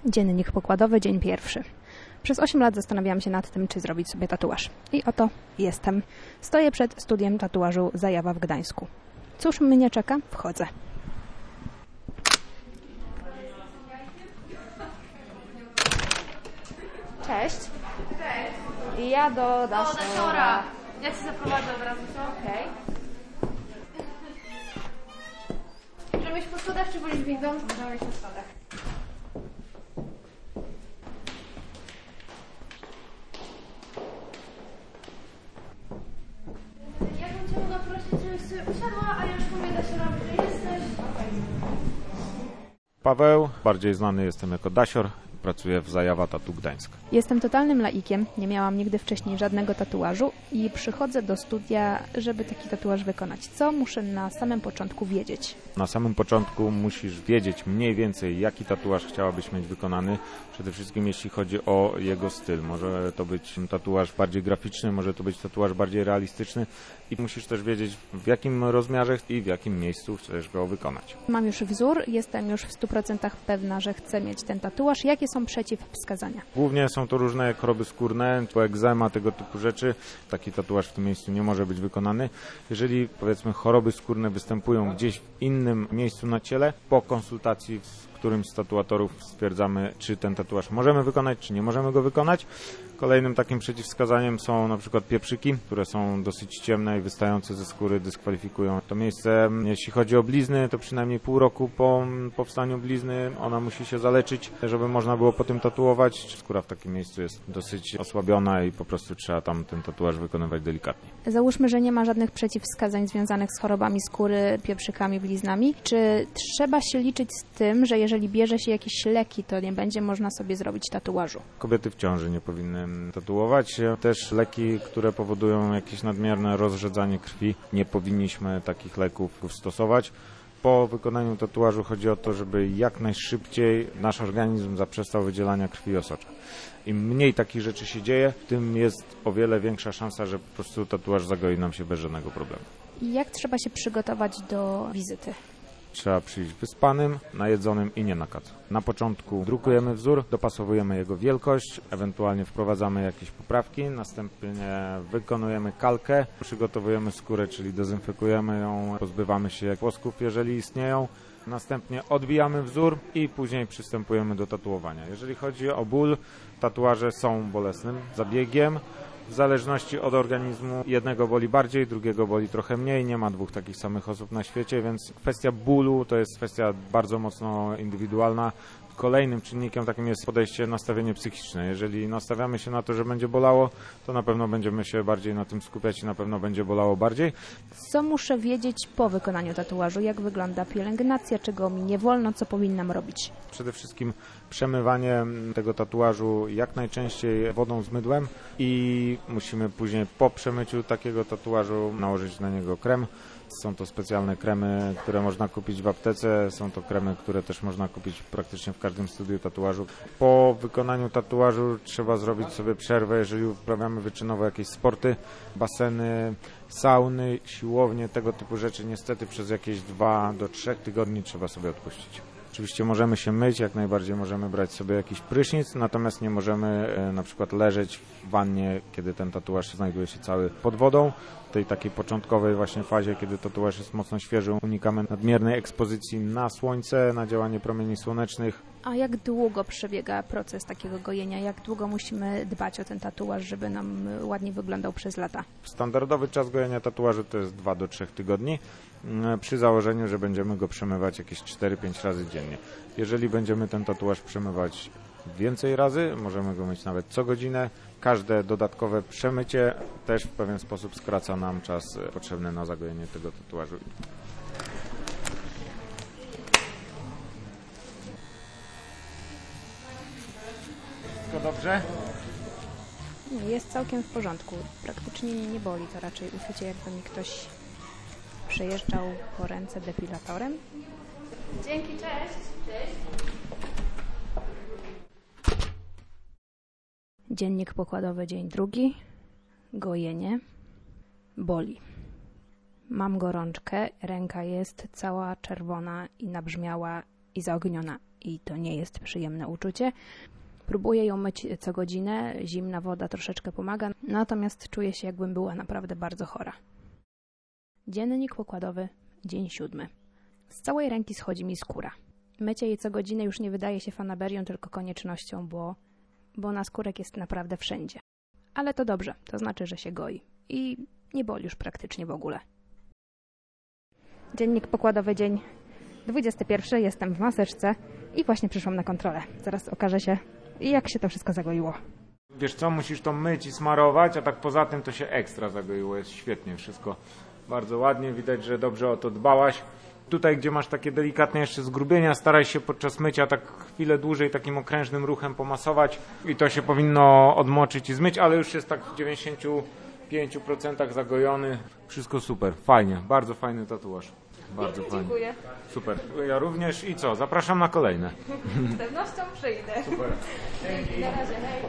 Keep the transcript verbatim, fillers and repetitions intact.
Dziennik pokładowy, dzień pierwszy. Przez osiem lat zastanawiałam się nad tym, czy zrobić sobie tatuaż. I oto jestem. Stoję przed studiem tatuażu Zajawa w Gdańsku. Cóż mnie czeka? Wchodzę. Cześć. Cześć. Ja do Dasiora. O, Dasiora. Ja Cię zaprowadzę od razu, co? Okej. Możemy iść po schodach, czy wolisz windą? Możemy iść po schodach. Ja bym Cię mogła prosić, żebyś sobie usiadła, a ja już mówię Dasiorowi, że jesteś. Okay. Paweł, bardziej znany jestem jako Dasior, pracuję w Zajawa Tattoo Gdańsk. Jestem totalnym laikiem, nie miałam nigdy wcześniej żadnego tatuażu i przychodzę do studia, żeby taki tatuaż wykonać. Co muszę na samym początku wiedzieć? Na samym początku musisz wiedzieć mniej więcej, jaki tatuaż chciałabyś mieć wykonany. Przede wszystkim jeśli chodzi o jego styl. Może to być tatuaż bardziej graficzny, może to być tatuaż bardziej realistyczny i musisz też wiedzieć, w jakim rozmiarze i w jakim miejscu chcesz go wykonać. Mam już wzór, jestem już w stu procentach pewna, że chcę mieć ten tatuaż. Jakie są przeciwwskazania? Głównie są to różne choroby skórne, egzema, tego typu rzeczy. Taki tatuaż w tym miejscu nie może być wykonany. Jeżeli, powiedzmy, choroby skórne występują gdzieś w innym miejscu na ciele, po konsultacji z którymś z tatuatorów stwierdzamy, czy ten tatuaż możemy wykonać, czy nie możemy go wykonać. Kolejnym takim przeciwwskazaniem są na przykład pieprzyki, które są dosyć ciemne i wystające ze skóry dyskwalifikują to miejsce. Jeśli chodzi o blizny, to przynajmniej pół roku po powstaniu blizny ona musi się zaleczyć, żeby można było po tym tatuować. Skóra w takim miejscu jest dosyć osłabiona i po prostu trzeba tam ten tatuaż wykonywać delikatnie. Załóżmy, że nie ma żadnych przeciwwskazań związanych z chorobami skóry, pieprzykami, bliznami. Czy trzeba się liczyć z tym, że jeżeli bierze się jakieś leki, to nie będzie można sobie zrobić tatuażu? Kobiety w ciąży nie powinny tatuować. Też leki, które powodują jakieś nadmierne rozrzedzanie krwi, nie powinniśmy takich leków stosować. Po wykonaniu tatuażu chodzi o to, żeby jak najszybciej nasz organizm zaprzestał wydzielania krwi i osocza. Im mniej takich rzeczy się dzieje, tym jest o wiele większa szansa, że po prostu tatuaż zagoi nam się bez żadnego problemu. I jak trzeba się przygotować do wizyty? Trzeba przyjść wyspanym, najedzonym i nie na kacu. Na początku drukujemy wzór, dopasowujemy jego wielkość, ewentualnie wprowadzamy jakieś poprawki, następnie wykonujemy kalkę, przygotowujemy skórę, czyli dezynfekujemy ją, pozbywamy się włosków, jeżeli istnieją. Następnie odbijamy wzór i później przystępujemy do tatuowania. Jeżeli chodzi o ból, tatuaże są bolesnym zabiegiem. W zależności od organizmu jednego boli bardziej, drugiego boli trochę mniej. Nie ma dwóch takich samych osób na świecie, więc kwestia bólu to jest kwestia bardzo mocno indywidualna. Kolejnym czynnikiem takim jest podejście, nastawienie psychiczne. Jeżeli nastawiamy się na to, że będzie bolało, to na pewno będziemy się bardziej na tym skupiać i na pewno będzie bolało bardziej. Co muszę wiedzieć po wykonaniu tatuażu? Jak wygląda pielęgnacja? Czego mi nie wolno? Co powinnam robić? Przede wszystkim przemywanie tego tatuażu jak najczęściej wodą z mydłem i musimy później po przemyciu takiego tatuażu nałożyć na niego krem. Są to specjalne kremy, które można kupić w aptece, są to kremy, które też można kupić praktycznie w każdym studiu tatuażu. Po wykonaniu tatuażu trzeba zrobić sobie przerwę, jeżeli uprawiamy wyczynowo jakieś sporty, baseny, sauny, siłownie, tego typu rzeczy. Niestety przez jakieś dwa do trzech tygodni trzeba sobie odpuścić. Oczywiście możemy się myć, jak najbardziej możemy brać sobie jakiś prysznic, natomiast nie możemy e, na przykład leżeć w wannie, kiedy ten tatuaż znajduje się cały pod wodą. W tej takiej początkowej właśnie fazie, kiedy tatuaż jest mocno świeży, unikamy nadmiernej ekspozycji na słońce, na działanie promieni słonecznych. A jak długo przebiega proces takiego gojenia? Jak długo musimy dbać o ten tatuaż, żeby nam ładnie wyglądał przez lata? Standardowy czas gojenia tatuażu to jest dwa do trzech tygodni, przy założeniu, że będziemy go przemywać jakieś cztery pięć razy dziennie. Jeżeli będziemy ten tatuaż przemywać więcej razy, możemy go mieć nawet co godzinę. Każde dodatkowe przemycie też w pewien sposób skraca nam czas potrzebny na zagojenie tego tatuażu. Wszystko dobrze? Nie, jest całkiem w porządku. Praktycznie mnie nie boli. To raczej uczucie, jakby mi ktoś przejeżdżał po ręce depilatorem. Dzięki, cześć. Cześć. Dziennik pokładowy, dzień drugi. Gojenie. Boli. Mam gorączkę, ręka jest cała czerwona i nabrzmiała i zaogniona. i to nie jest przyjemne uczucie. Próbuję ją myć co godzinę, zimna woda troszeczkę pomaga, natomiast czuję się, jakbym była naprawdę bardzo chora. Dziennik pokładowy, dzień siódmy. Z całej ręki schodzi mi skóra. Mycie jej co godzinę już nie wydaje się fanaberią, tylko koniecznością, bo, bo naskórek jest naprawdę wszędzie. Ale to dobrze, to znaczy, że się goi i nie boli już praktycznie w ogóle. Dziennik pokładowy, dzień dwudziesty pierwszy. Jestem w maseczce i właśnie przyszłam na kontrolę. Zaraz okaże się, jak się to wszystko zagoiło. Wiesz co, musisz to myć i smarować, a tak poza tym to się ekstra zagoiło. Jest świetnie wszystko. Bardzo ładnie, widać, że dobrze o to dbałaś. Tutaj, gdzie masz takie delikatne jeszcze zgrubienia, staraj się podczas mycia tak chwilę dłużej takim okrężnym ruchem pomasować i to się powinno odmoczyć i zmyć, ale już jest tak w dziewięćdziesięciu pięciu procentach zagojony. Wszystko super, fajnie, bardzo fajny tatuaż. Bardzo fajnie. Dziękuję. Super, ja również i co, zapraszam na kolejne. Z pewnością przyjdę. Super. Na razie, hej.